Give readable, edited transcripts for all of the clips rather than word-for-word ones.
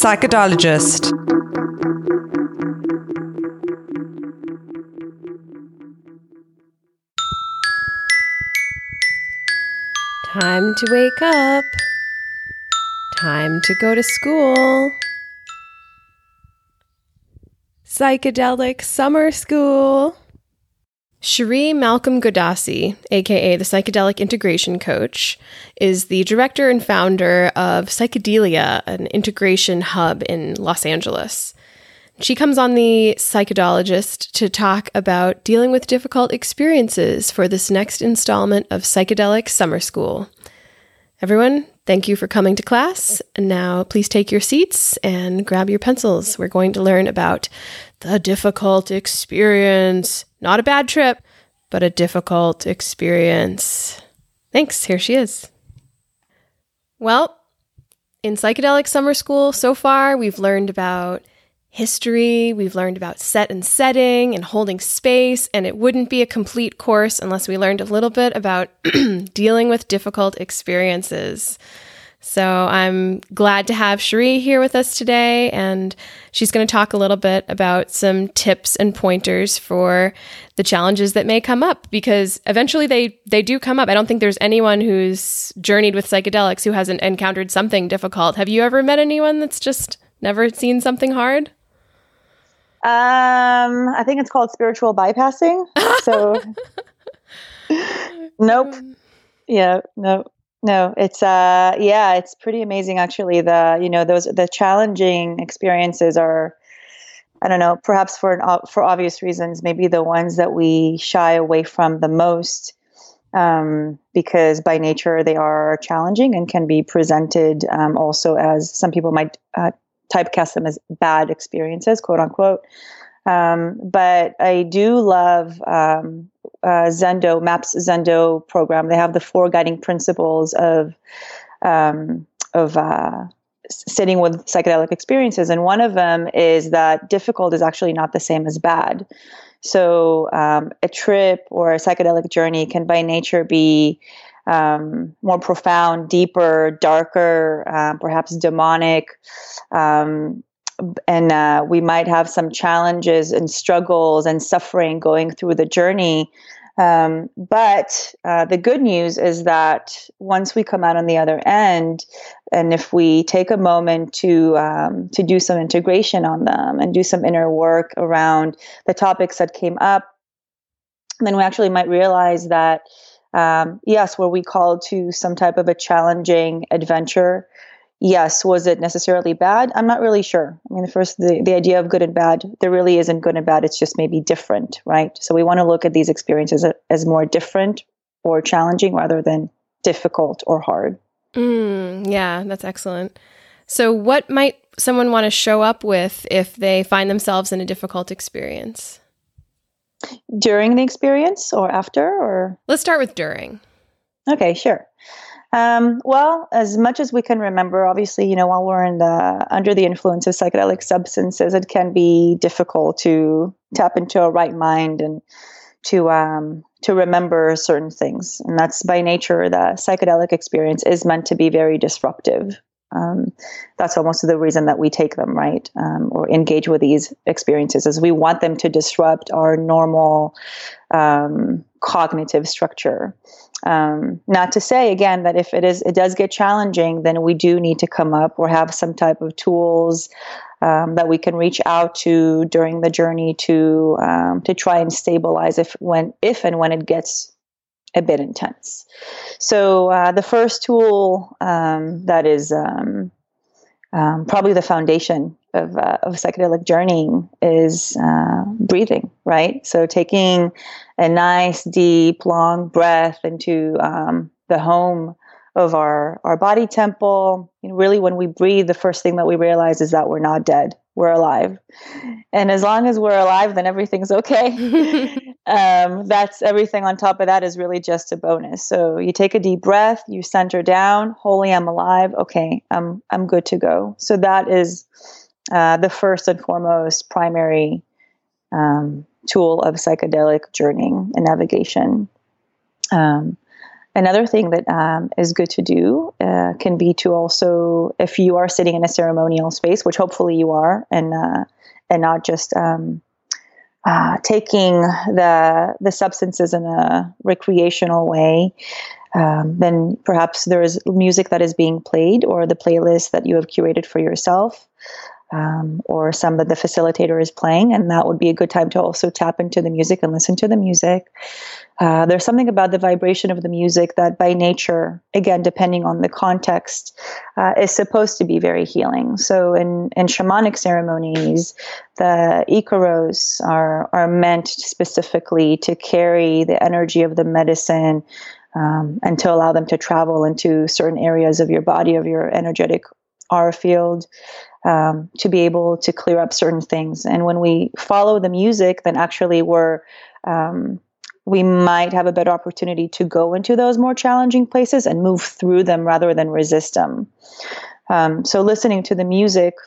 psychodologist. Time to wake up. Time to go to school. Psychedelic summer school. Cherie Malcolm Godassi, aka the Psychedelic Integration Coach, is the director and founder of Psychedelia, an integration hub in Los Angeles. She comes on the Psychodologist to talk about dealing with difficult experiences for this next installment of Psychedelic Summer School. Everyone, thank you for coming to class. And now please take your seats and grab your pencils. We're going to learn about the difficult experience. Not a bad trip, but a difficult experience. Thanks. Here she is. Well, in Psychedelic Summer School so far, we've learned about history, we've learned about set and setting and holding space, and it wouldn't be a complete course unless we learned a little bit about dealing with difficult experiences. So I'm glad to have Cherie here with us today, and she's going to talk a little bit about some tips and pointers for the challenges that may come up, because eventually they do come up. I don't think there's anyone who's journeyed with psychedelics who hasn't encountered something difficult. Have you ever met anyone that's just never seen something hard? I think it's called spiritual bypassing. So, nope. Yeah, no. It's it's pretty amazing actually. The challenging experiences are, I don't know, perhaps for obvious reasons, maybe the ones that we shy away from the most, because by nature they are challenging and can be presented also as some people might typecast them as bad experiences, quote unquote. But I do love Zendo, MAPS Zendo program. They have the 4 guiding principles of sitting with psychedelic experiences. And one of them is that difficult is actually not the same as bad. So a trip or a psychedelic journey can by nature be more profound, deeper, darker, perhaps demonic. And we might have some challenges and struggles and suffering going through the journey. But the good news is that once we come out on the other end, and if we take a moment to do some integration on them and do some inner work around the topics that came up, then we actually might realize that yes, were we called to some type of a challenging adventure? Yes. Was it necessarily bad? I'm not really sure. I mean, the idea of good and bad, there really isn't good and bad. It's just maybe different, right? So we want to look at these experiences as more different or challenging rather than difficult or hard. Yeah, that's excellent. So what might someone want to show up with if they find themselves in a difficult experience? During the experience or after, or? Let's start with during. Okay, sure. Well, as much as we can remember, obviously, while we're under the influence of psychedelic substances, it can be difficult to tap into a right mind and to remember certain things. And that's by nature, the psychedelic experience is meant to be very disruptive. That's almost the reason that we take them, right? Or engage with these experiences, is we want them to disrupt our normal cognitive structure. Not to say again that if it does get challenging, then we do need to come up or have some type of tools that we can reach out to during the journey to try and stabilize if and when it gets a bit intense. So the first tool that is probably the foundation of psychedelic journeying is breathing, right? So taking a nice, deep, long breath into the home of our body temple. Really, when we breathe, the first thing that we realize is that we're not dead. We're alive. And as long as we're alive, then everything's okay. That's everything on top of that is really just a bonus. So you take a deep breath, you center down, holy, I'm alive. Okay, I'm good to go. So that is the first and foremost primary tool of psychedelic journeying and navigation. Another thing that is good to do can be to also, if you are sitting in a ceremonial space, which hopefully you are, and not just taking the substances in a recreational way, then perhaps there is music that is being played, or the playlist that you have curated for yourself, or some that the facilitator is playing, and that would be a good time to also tap into the music and listen to the music. There's something about the vibration of the music that by nature, again, depending on the context, is supposed to be very healing. So in shamanic ceremonies, the Icaros are meant specifically to carry the energy of the medicine, and to allow them to travel into certain areas of your body, of your energetic aura field, to be able to clear up certain things. And when we follow the music, then actually we might have a better opportunity to go into those more challenging places and move through them rather than resist them. So listening to the music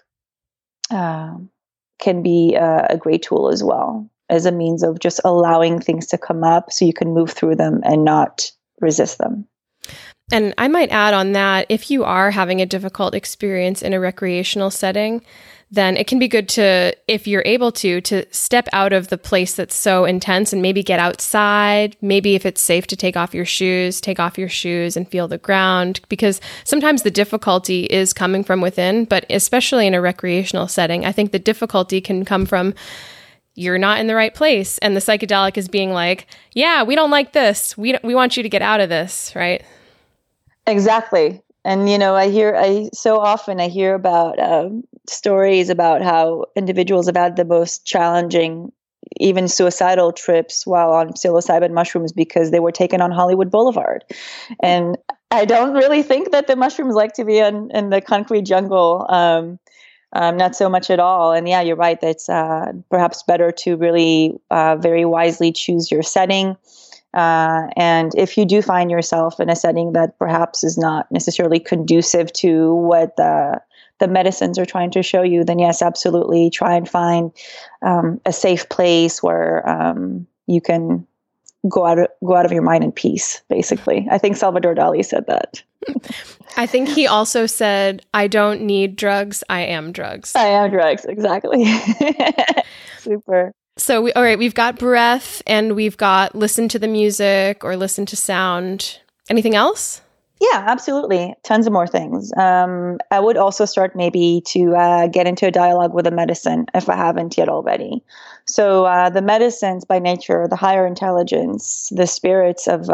can be a great tool as well, as a means of just allowing things to come up so you can move through them and not resist them. And I might add on that, if you are having a difficult experience in a recreational setting, then it can be good to, if you're able to step out of the place that's so intense and maybe get outside. Maybe if it's safe to take off your shoes and feel the ground, because sometimes the difficulty is coming from within, but especially in a recreational setting, I think the difficulty can come from you're not in the right place. And the psychedelic is being like, yeah, we don't like this. We want you to get out of this, right? Exactly. And, I so often hear about stories about how individuals have had the most challenging, even suicidal trips while on psilocybin mushrooms because they were taken on Hollywood Boulevard. And I don't really think that the mushrooms like to be in the concrete jungle. Not so much at all. And yeah, you're right. That's perhaps better to really very wisely choose your setting. And if you do find yourself in a setting that perhaps is not necessarily conducive to what the medicines are trying to show you, then yes, absolutely try and find a safe place where you can go out of your mind in peace, basically. I think Salvador Dali said that. I think he also said, I don't need drugs, I am drugs. I am drugs, exactly. Super. So, all right, we've got breath and we've got listen to the music or listen to sound. Anything else? Yeah, absolutely. Tons of more things. I would also start maybe to get into a dialogue with a medicine if I haven't yet already. So the medicines by nature, the higher intelligence, the spirits of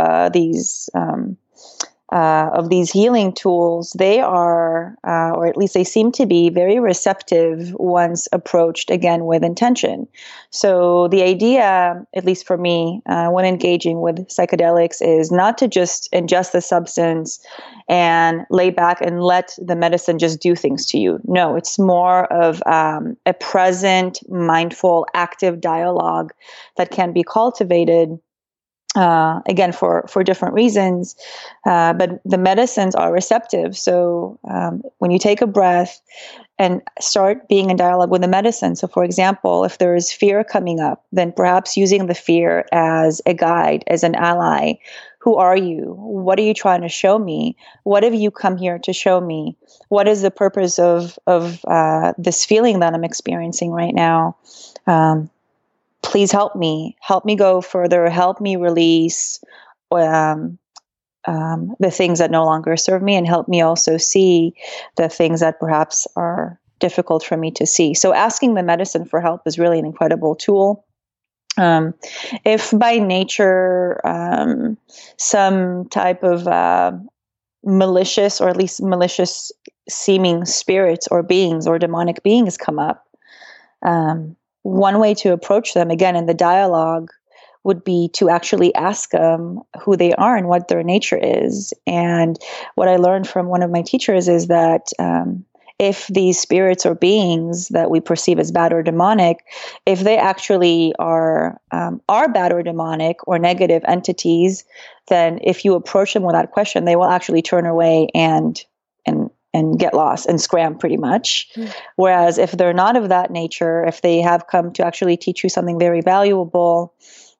these healing tools, they are, or at least they seem to be, very receptive once approached, again, with intention. So the idea, at least for me, when engaging with psychedelics, is not to just ingest the substance and lay back and let the medicine just do things to you. No, it's more of a present, mindful, active dialogue that can be cultivated again, for different reasons, but the medicines are receptive. So when you take a breath and start being in dialogue with the medicine. So for example, if there is fear coming up, then perhaps using the fear as a guide, as an ally. Who are you? What are you trying to show me? What have you come here to show me? What is the purpose of this feeling that I'm experiencing right now? Please help me go further, help me release the things that no longer serve me, and help me also see the things that perhaps are difficult for me to see. So asking the medicine for help is really an incredible tool. If by nature some type of malicious, or at least malicious seeming spirits or beings or demonic beings come up, one way to approach them, again, in the dialogue, would be to actually ask them who they are and what their nature is. And what I learned from one of my teachers is that if these spirits or beings that we perceive as bad or demonic, if they actually are bad or demonic or negative entities, then if you approach them with that question, they will actually turn away and get lost and scram pretty much. Whereas if they're not of that nature, if they have come to actually teach you something very valuable,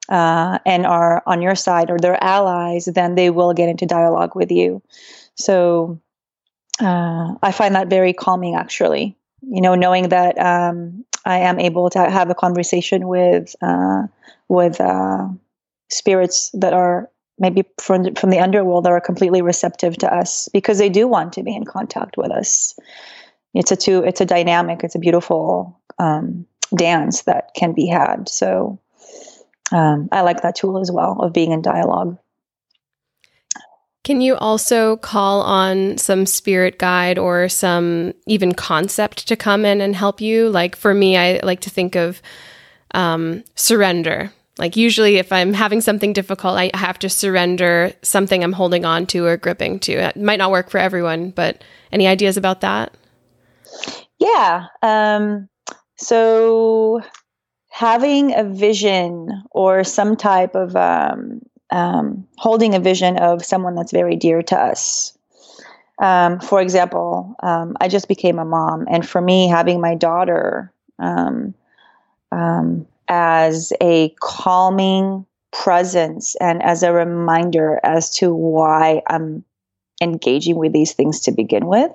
and are on your side or they're allies, then they will get into dialogue with you. So I find that very calming, actually. Knowing that I am able to have a conversation with spirits that are maybe from the underworld that are completely receptive to us because they do want to be in contact with us. It's a dynamic. It's a beautiful dance that can be had. So I like that tool as well of being in dialogue. Can you also call on some spirit guide or some even concept to come in and help you? Like for me, I like to think of surrender. Like usually if I'm having something difficult, I have to surrender something I'm holding on to or gripping to. It might not work for everyone, but any ideas about that? Yeah. So having a vision or some type of holding a vision of someone that's very dear to us. For example, I just became a mom, and for me, having my daughter as a calming presence and as a reminder as to why I'm engaging with these things to begin with.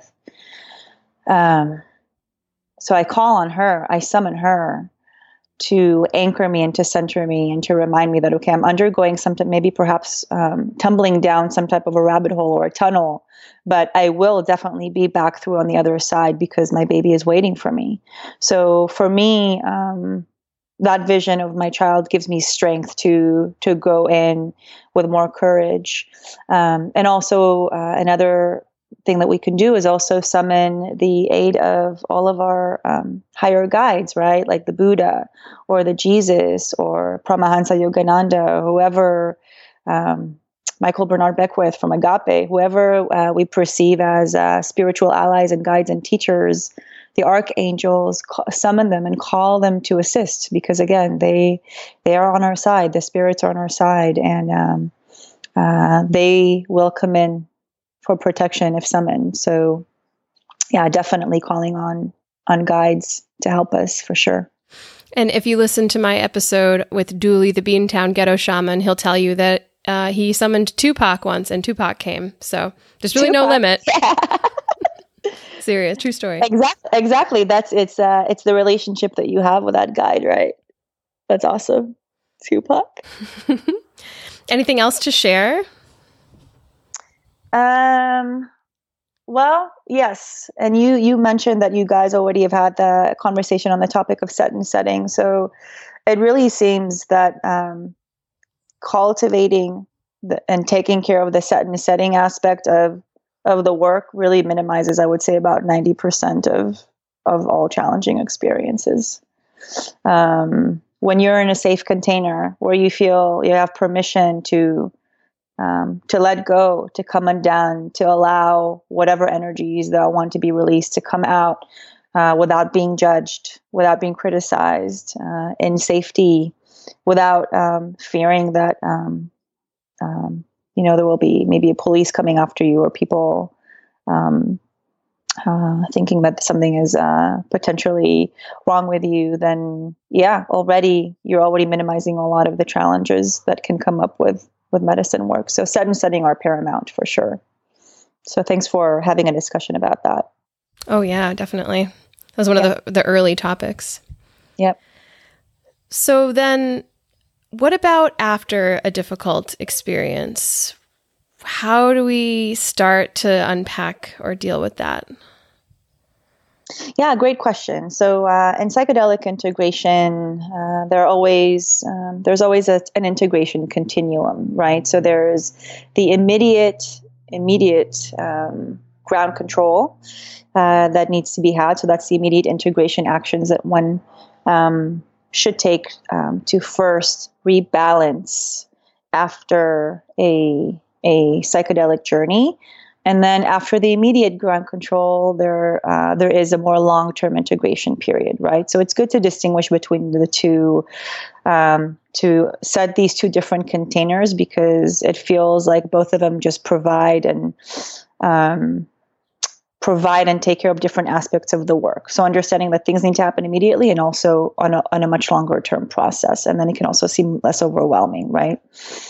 So I call on her, I summon her to anchor me and to center me and to remind me that, okay, I'm undergoing something, maybe perhaps tumbling down some type of a rabbit hole or a tunnel, but I will definitely be back through on the other side because my baby is waiting for me. So for me, that vision of my child gives me strength to go in with more courage. And also another thing that we can do is also summon the aid of all of our higher guides, right? Like the Buddha or the Jesus or Paramahansa Yogananda, or whoever, Michael Bernard Beckwith from Agape, whoever we perceive as spiritual allies and guides and teachers, the archangels, summon them and call them to assist because again, they are on our side. The spirits are on our side, and they will come in for protection if summoned. So yeah, definitely calling on guides to help us for sure. And if you listen to my episode with Dooley, the Beantown Ghetto Shaman, he'll tell you that he summoned Tupac once and Tupac came. So there's really no limit. Yeah. Serious, true story. Exactly. It's the relationship that you have with that guide, right? That's awesome. Tupac. Anything else to share? Well, yes. And you mentioned that you guys already have had the conversation on the topic of set and setting. So it really seems that cultivating and taking care of the set and setting aspect of the work really minimizes, I would say, about 90% of all challenging experiences. When you're in a safe container where you feel you have permission to let go, to come undone, to allow whatever energies that want to be released to come out without being judged, without being criticized, in safety, without fearing that there will be maybe a police coming after you or people thinking that something is potentially wrong with you, then yeah, you're already minimizing a lot of the challenges that can come up with medicine work. So set and setting are paramount for sure. So thanks for having a discussion about that. Oh yeah, definitely. That was one of the early topics. Yep. So then what about after a difficult experience? How do we start to unpack or deal with that? Yeah, great question. So in psychedelic integration, there's always an integration continuum, right? So there's the immediate ground control that needs to be had. So that's the immediate integration actions that one should take to first rebalance after a psychedelic journey. And then after the immediate ground control, there is a more long-term integration period, right? So it's good to distinguish between the two, to set these two different containers because it feels like both of them just provide provide and take care of different aspects of the work. So understanding that things need to happen immediately and also on a much longer term process. And then it can also seem less overwhelming, right?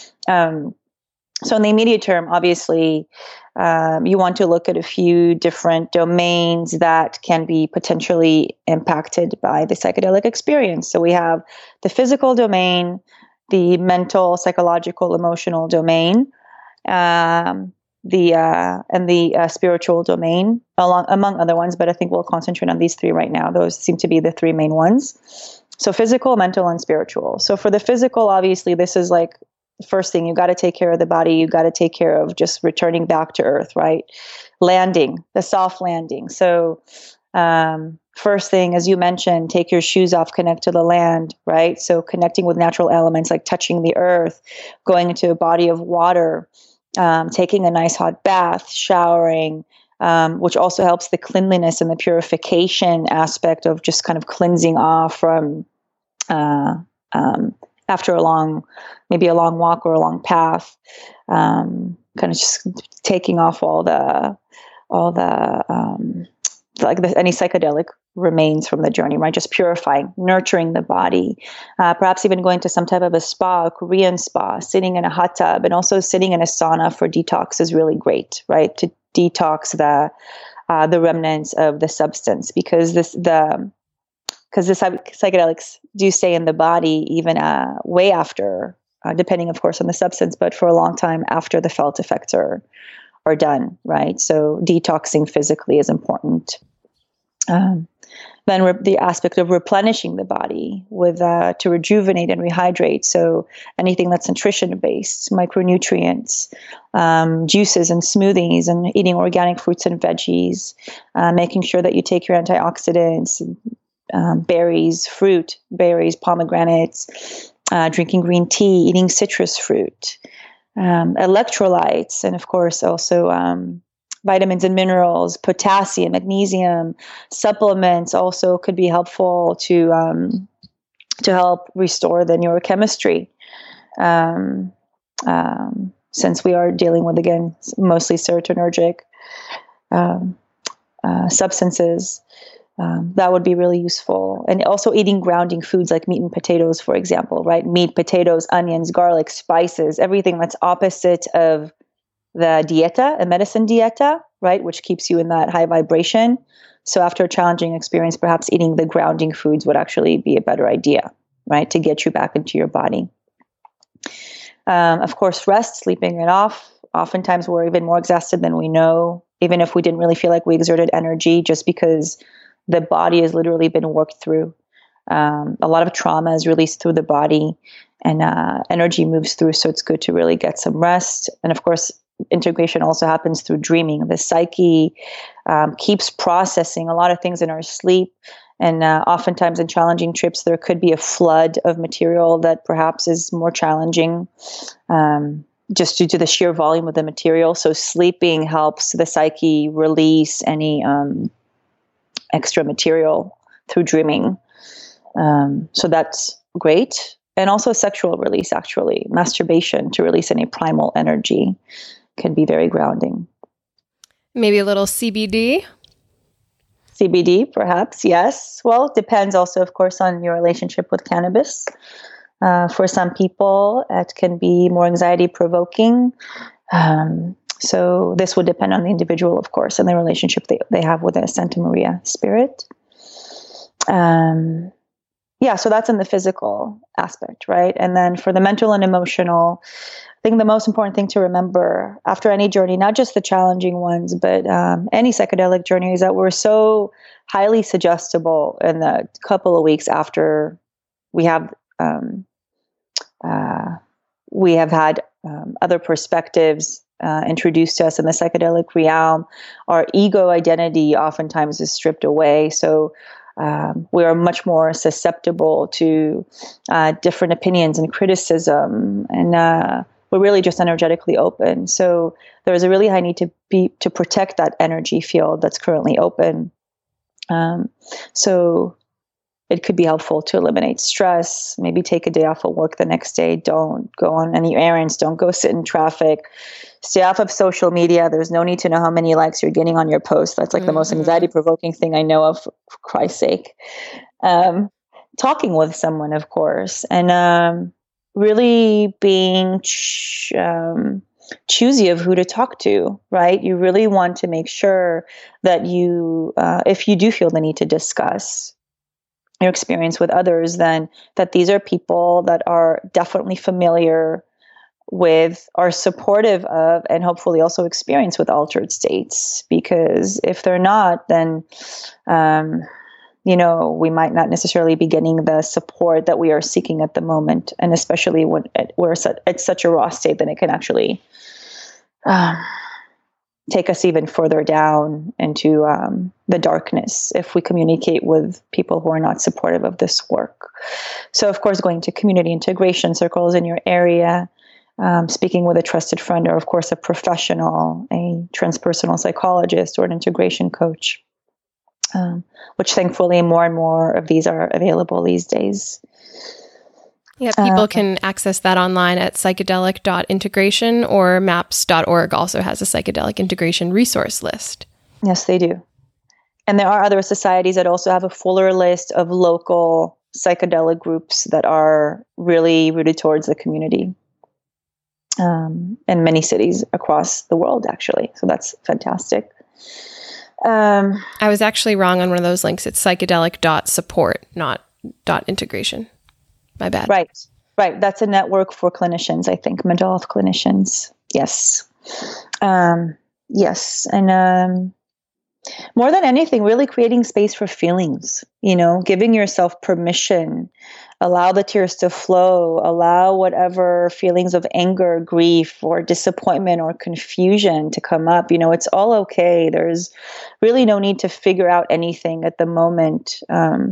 So in the immediate term, obviously, you want to look at a few different domains that can be potentially impacted by the psychedelic experience. So we have the physical domain, the mental, psychological, emotional domain, and the spiritual domain, among other ones. But I think we'll concentrate on these three right now. Those seem to be the three main ones. So physical, mental, and spiritual. So for the physical, obviously, this is like first thing, you got to take care of the body. You got to take care of just returning back to earth, right? Landing, the soft landing. So, first thing, as you mentioned, take your shoes off, connect to the land, right? So connecting with natural elements like touching the earth, going into a body of water, taking a nice hot bath, showering, which also helps the cleanliness and the purification aspect of just kind of cleansing off from, after maybe a long walk or a long path, kind of just taking off any psychedelic remains from the journey, right? Just purifying, nurturing the body, perhaps even going to some type of a spa, a Korean spa, sitting in a hot tub, and also sitting in a sauna for detox is really great, right? To detox the remnants of the substance, because the psychedelics do stay in the body even way after, depending, of course, on the substance, but for a long time after the felt effects are done, right? So detoxing physically is important. Then the aspect of replenishing the body to rejuvenate and rehydrate. So anything that's nutrition-based, micronutrients, juices and smoothies, and eating organic fruits and veggies, making sure that you take your antioxidants, berries, pomegranates, drinking green tea, eating citrus fruit, electrolytes, and of course also vitamins and minerals, potassium, magnesium, supplements also could be helpful to help restore the neurochemistry. Since we are dealing with, again, mostly serotonergic substances, that would be really useful. And also eating grounding foods like meat and potatoes, for example, right? Meat, potatoes, onions, garlic, spices, everything that's opposite of the dieta, a medicine dieta, right? Which keeps you in that high vibration. So after a challenging experience, perhaps eating the grounding foods would actually be a better idea, right? To get you back into your body. Of course, rest, sleeping it off. Oftentimes we're even more exhausted than we know, even if we didn't really feel like we exerted energy, just because the body has literally been worked through. A lot of trauma is released through the body, and energy moves through. So it's good to really get some rest. And of course, integration also happens through dreaming. The psyche keeps processing a lot of things in our sleep. And oftentimes in challenging trips, there could be a flood of material that perhaps is more challenging just due to the sheer volume of the material. So sleeping helps the psyche release any extra material through dreaming. So that's great. And also sexual release, actually. Masturbation to release any primal energy can be very grounding. Maybe a little CBD? CBD, perhaps, yes. Well, it depends also, of course, on your relationship with cannabis. For some people, it can be more anxiety-provoking. So this would depend on the individual, of course, and the relationship they have with the Santa Maria spirit. Yeah, so that's in the physical aspect, right? And then for the mental and emotional, I think the most important thing to remember after any journey, not just the challenging ones, but any psychedelic journey, is that we're so highly suggestible in the couple of weeks after we have had other perspectives introduced to us in the psychedelic realm. Our ego identity oftentimes is stripped away. So we are much more susceptible to different opinions and criticism, and we're really just energetically open. So there is a really high need to protect that energy field that's currently open. So it could be helpful to eliminate stress, maybe take a day off of work the next day. Don't go on any errands. Don't go sit in traffic. Stay off of social media. There's no need to know how many likes you're getting on your post. That's like the most anxiety provoking thing I know of, for Christ's sake. Talking with someone, of course, and really being choosy of who to talk to, right? You really want to make sure that you, if you do feel the need to discuss your experience with others, then that these are people that are definitely familiar with, are supportive of, and hopefully also experience with altered states. Because if they're not, then we might not necessarily be getting the support that we are seeking at the moment. And especially when we're at such a raw state, then it can actually take us even further down into the darkness if we communicate with people who are not supportive of this work. So, of course, going to community integration circles in your area, speaking with a trusted friend, or, of course, a professional, a transpersonal psychologist or an integration coach. Which thankfully more and more of these are available these days. Yeah, people can access that online at psychedelic.integration, or maps.org also has a psychedelic integration resource list. Yes, they do. And there are other societies that also have a fuller list of local psychedelic groups that are really rooted towards the community in many cities across the world, actually. So that's fantastic. I was actually wrong on one of those links. It's psychedelic.support, not .integration. My bad. Right. That's a network for clinicians, I think, mental health clinicians. Yes. Yes. And more than anything, really creating space for feelings, giving yourself permission, allow the tears to flow, allow whatever feelings of anger, grief, or disappointment or confusion to come up. It's all okay. There's really no need to figure out anything at the moment,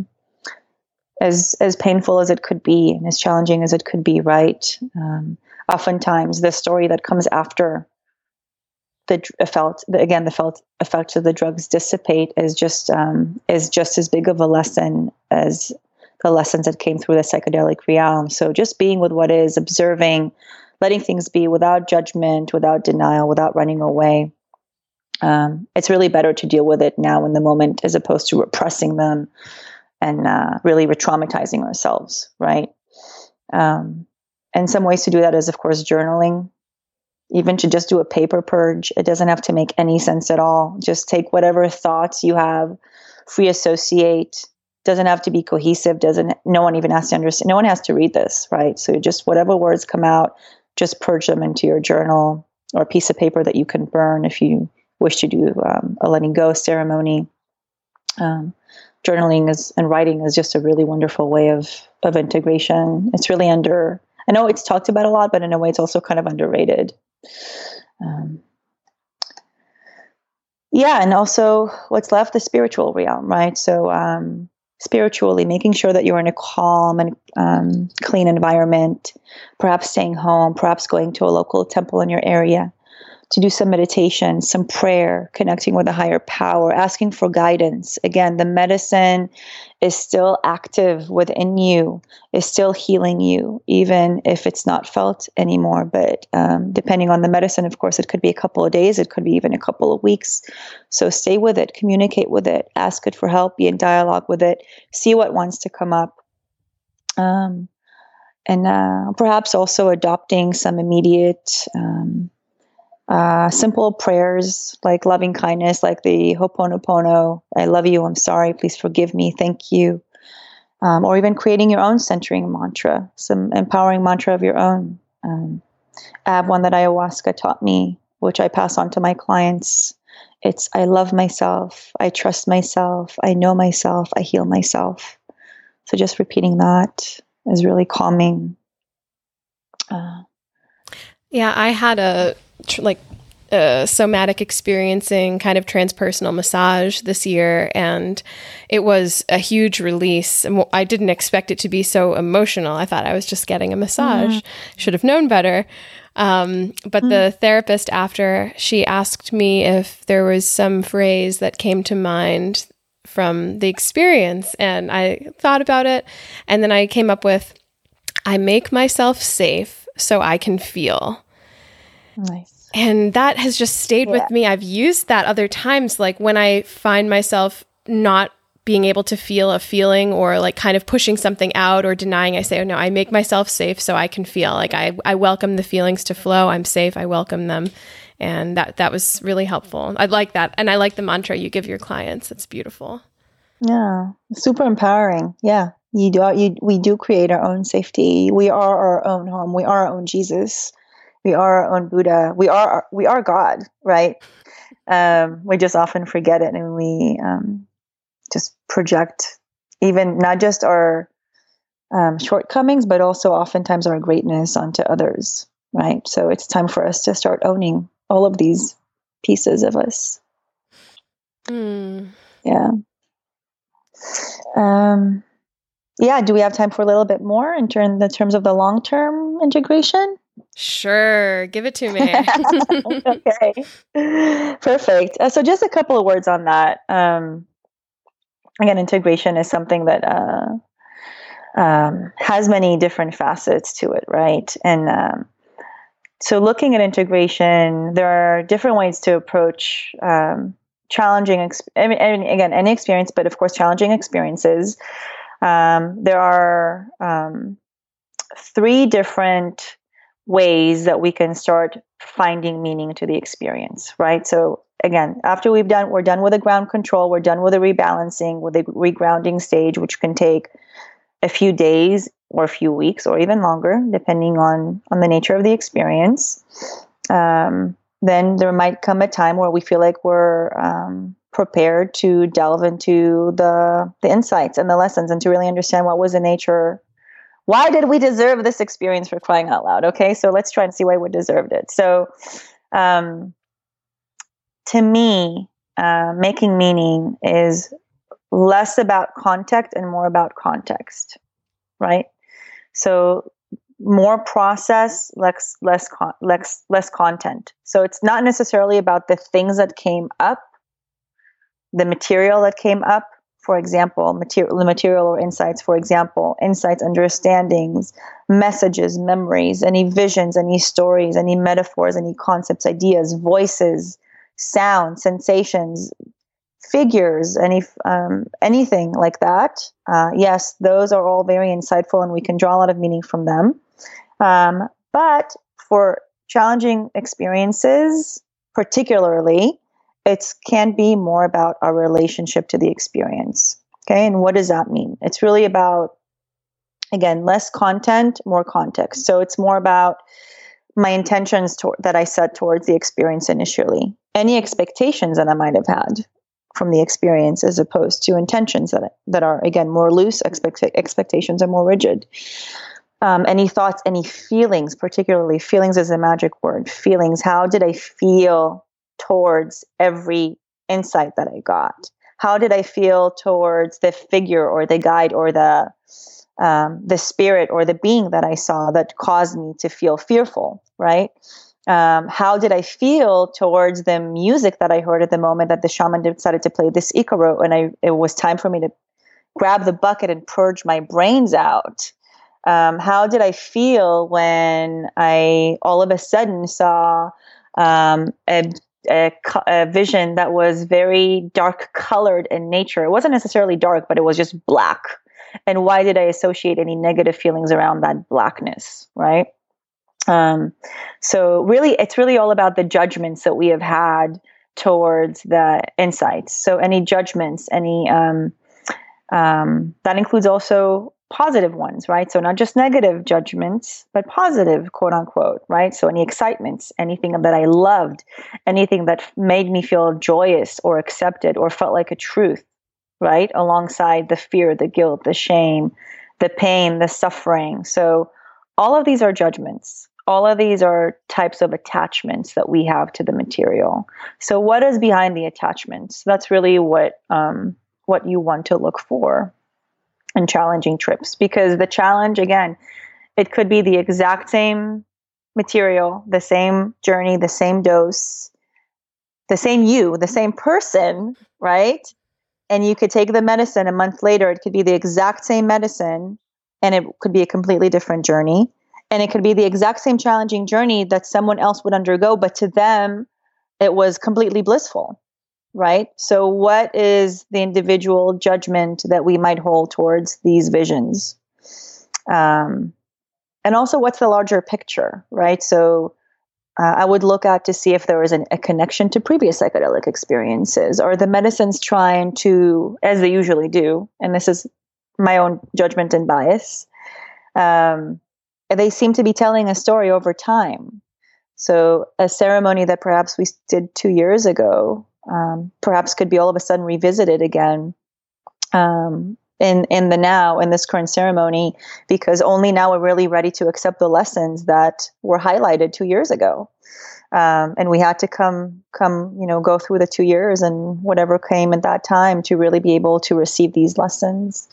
as painful as it could be and as challenging as it could be, right? Oftentimes, the story that comes after the felt effects of the drugs dissipate is just as big of a lesson as the lessons that came through the psychedelic realm. So just being with what is, observing, letting things be without judgment, without denial, without running away. It's really better to deal with it now in the moment as opposed to repressing them and really re-traumatizing ourselves, right? And some ways to do that is, of course, journaling. Even to just do a paper purge. It doesn't have to make any sense at all. Just take whatever thoughts you have, free associate. Doesn't have to be cohesive. No one even has to understand. No one has to read this, right? So just whatever words come out, just purge them into your journal or a piece of paper that you can burn if you wish to do a letting go ceremony. Journaling and writing is just a really wonderful way of integration. It's really I know it's talked about a lot, but in a way it's also kind of underrated. And also what's left, the spiritual realm, right? So spiritually, making sure that you're in a calm and clean environment, perhaps staying home, perhaps going to a local temple in your area to do some meditation, some prayer, connecting with a higher power, asking for guidance. Again, the medicine is still active within you, is still healing you, even if it's not felt anymore. But depending on the medicine, of course, it could be a couple of days, it could be even a couple of weeks. So stay with it, communicate with it, ask it for help, be in dialogue with it, see what wants to come up. And perhaps also adopting some immediate simple prayers like loving kindness, like the Ho'oponopono, I love you, I'm sorry, please forgive me, thank you. Or even creating your own centering mantra, some empowering mantra of your own. I have one that ayahuasca taught me, which I pass on to my clients. It's, I love myself, I trust myself, I know myself, I heal myself. So just repeating that is really calming. I had a somatic experiencing kind of transpersonal massage this year, and it was a huge release. I didn't expect it to be so emotional. I thought I was just getting a massage. Should have known better. But the therapist after, she asked me if there was some phrase that came to mind from the experience. And I thought about it, and then I came up with, I make myself safe so I can feel. Nice. And that has just stayed with me. I've used that other times, like when I find myself not being able to feel a feeling or like kind of pushing something out or denying, I say, oh no, I make myself safe so I can feel. Like I welcome the feelings to flow. I'm safe. I welcome them. And that was really helpful. I like that. And I like the mantra you give your clients. It's beautiful. Yeah. Super empowering. Yeah. We do create our own safety. We are our own home. We are our own Jesus. We are our own Buddha. We are God, right? We just often forget it, and we just project even not just our shortcomings, but also oftentimes our greatness onto others, right? So it's time for us to start owning all of these pieces of us. Yeah. Yeah. Do we have time for a little bit more in terms of the long-term integration? Sure. Give it to me. Okay. Perfect. So just a couple of words on that. Again, integration is something that has many different facets to it, right? And so looking at integration, there are different ways to approach challenging, again, any experience, but of course, challenging experiences. There are 3 different ways that we can start finding meaning to the experience, right? So again, after we're done with the ground control, we're done with the rebalancing, with the regrounding stage, which can take a few days or a few weeks or even longer, depending on the nature of the experience. Then there might come a time where we feel like we're prepared to delve into the insights and the lessons and to really understand what was the nature. Why did we deserve this experience, for crying out loud? Okay, so let's try and see why we deserved it. So to me, making meaning is less about context and more about context, right? So more process, less content. So it's not necessarily about the things that came up, the material that came up. For example, material or insights, for example, insights, understandings, messages, memories, any visions, any stories, any metaphors, any concepts, ideas, voices, sound, sensations, figures, anything like that. Yes, those are all very insightful and we can draw a lot of meaning from them. But for challenging experiences, particularly, it can be more about our relationship to the experience. Okay. And what does that mean? It's really about, again, less content, more context. So it's more about my intentions that I set towards the experience initially, any expectations that I might have had from the experience, as opposed to intentions that are, again, more loose. Expectations are more rigid. Any thoughts, any feelings, particularly feelings is a magic word. Feelings. How did I feel towards every insight that I got? How did I feel towards the figure or the guide or the spirit or the being that I saw that caused me to feel fearful, right? How did I feel towards the music that I heard at the moment that the shaman decided to play this Ikaro, and it was time for me to grab the bucket and purge my brains out? How did I feel when I all of a sudden saw a vision that was very dark colored in nature? It wasn't necessarily dark, but it was just black. And why did I associate any negative feelings around that blackness, right? So really, it's really all about the judgments that we have had towards the insights. So any judgments, that includes also positive ones, right? So not just negative judgments, but positive, quote unquote, right? So any excitements, anything that I loved, anything that made me feel joyous or accepted or felt like a truth, right? Alongside the fear, the guilt, the shame, the pain, the suffering. So all of these are judgments. All of these are types of attachments that we have to the material. So what is behind the attachments? That's really what you want to look for in challenging trips, because the challenge, again, it could be the exact same material, the same journey, the same dose, the same you, the same person, right? And you could take the medicine a month later, it could be the exact same medicine, and it could be a completely different journey. And it could be the exact same challenging journey that someone else would undergo, but to them, it was completely blissful, right? So what is the individual judgment that we might hold towards these visions? And also, what's the larger picture, right? So I would look at to see if there was a connection to previous psychedelic experiences, or the medicines trying to, as they usually do, and this is my own judgment and bias, they seem to be telling a story over time. So a ceremony that perhaps we did 2 years ago, perhaps could be all of a sudden revisited again in the now, in this current ceremony, because only now we're really ready to accept the lessons that were highlighted 2 years ago. And we had to go through the 2 years and whatever came at that time to really be able to receive these lessons.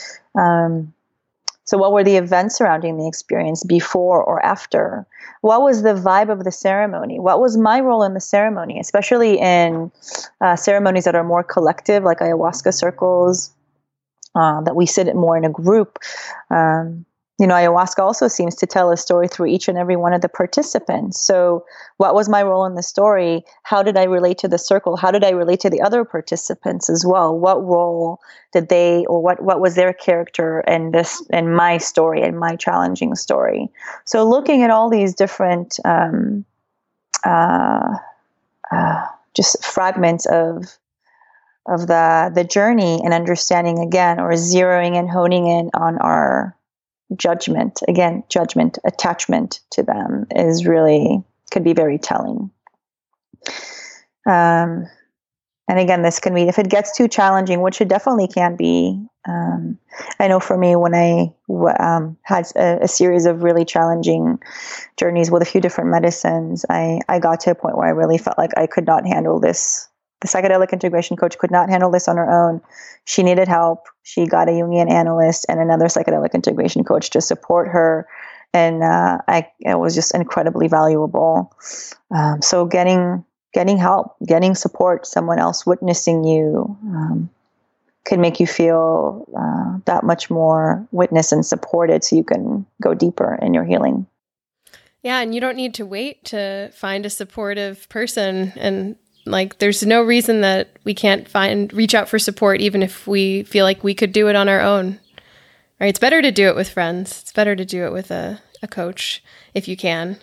So what were the events surrounding the experience before or after? What was the vibe of the ceremony? What was my role in the ceremony, especially in ceremonies that are more collective, like ayahuasca circles, that we sit more in a group? Ayahuasca also seems to tell a story through each and every one of the participants. So what was my role in the story? How did I relate to the circle? How did I relate to the other participants as well? What role did they, or what was their character in this, in my story, in my challenging story? So looking at all these different just fragments of the journey, and understanding again, or zeroing and honing in on our judgment, attachment to them could be very telling. And again, this can be, if it gets too challenging, which it definitely can be. I know for me, when I had a series of really challenging journeys with a few different medicines, I got to a point where I really felt like I could not handle this. The psychedelic integration coach could not handle this on her own. She needed help. She got a Jungian analyst and another psychedelic integration coach to support her. And it was just incredibly valuable. So getting help, getting support, someone else witnessing you can make you feel that much more witnessed and supported, so you can go deeper in your healing. Yeah, and you don't need to wait to find a supportive person. And there's no reason that we can't reach out for support, even if we feel like we could do it on our own, right? It's better to do it with friends. It's better to do it with a coach if you can.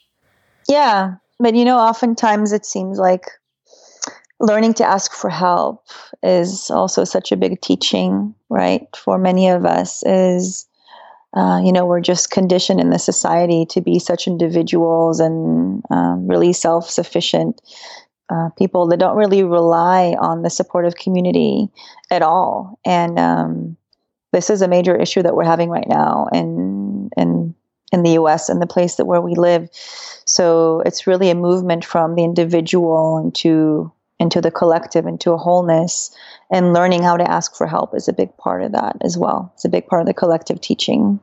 Yeah. But, oftentimes it seems like learning to ask for help is also such a big teaching, right? For many of us is, we're just conditioned in the society to be such individuals and really self-sufficient people that don't really rely on the supportive community at all. And this is a major issue that we're having right now in the US and the place where we live. So it's really a movement from the individual into the collective, into a wholeness, and learning how to ask for help is a big part of that as well. It's a big part of the collective teaching.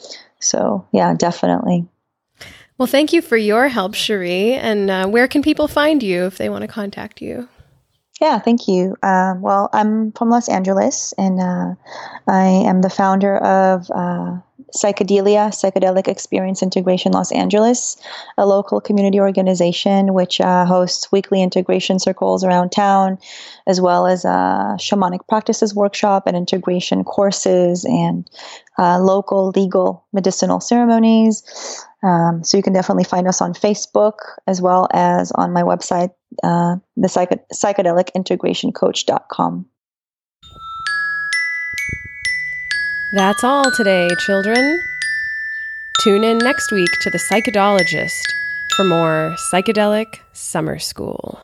So yeah, definitely. Well, thank you for your help, Cherie. And where can people find you if they want to contact you? Yeah, thank you. Well, I'm from Los Angeles, and I am the founder of Psychedelia, Psychedelic Experience Integration Los Angeles, a local community organization which hosts weekly integration circles around town, as well as shamanic practices workshop and integration courses and local legal medicinal ceremonies. So you can definitely find us on Facebook, as well as on my website, the psychedelicintegrationcoach.com. That's all today, children. Tune in next week to The Psychedologist for more Psychedelic Summer School.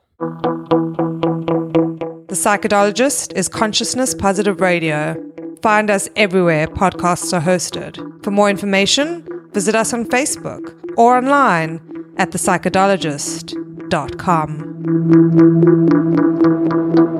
The Psychedologist is consciousness positive radio. Find us everywhere podcasts are hosted. For more information, visit us on Facebook or online at thepsychedologist.com.